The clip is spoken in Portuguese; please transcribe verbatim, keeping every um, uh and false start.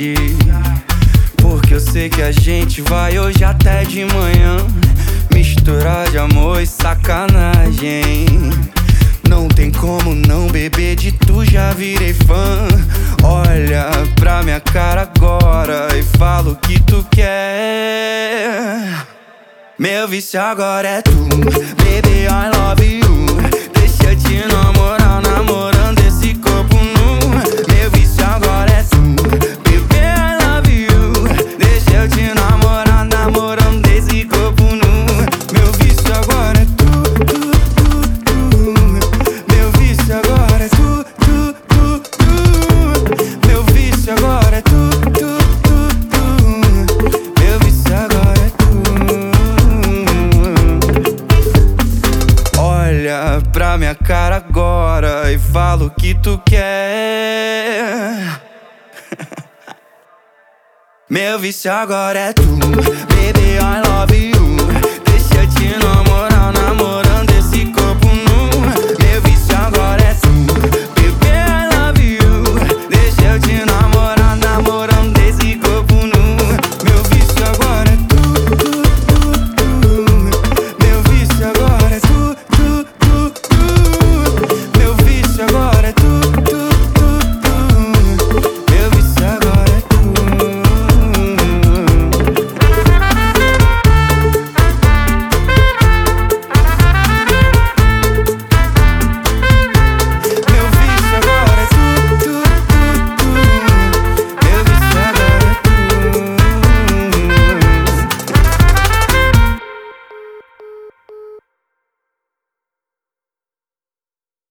tarde, porque eu sei que a gente vai hoje até de manhã. Misturar de amor e sacanagem. Não tem como não beber de tu, já virei fã. Olha pra minha cara agora e fala o que tu quer. Meu vício agora é tu, baby, I love you. Deixa eu te namorar, namorando esse corpo nu. Meu vício agora é tu, baby, I love you. Deixa eu te namorar, namorando esse corpo nu. Meu vício agora é tu, tu, tu, tu. Meu vício agora é tu, tu, tu, tu. Meu vício agora é tu, tu, tu, tu. Meu vício agora é tu. Olha pra minha cara agora e fala o que tu quer. Meu vício agora é tu, baby, I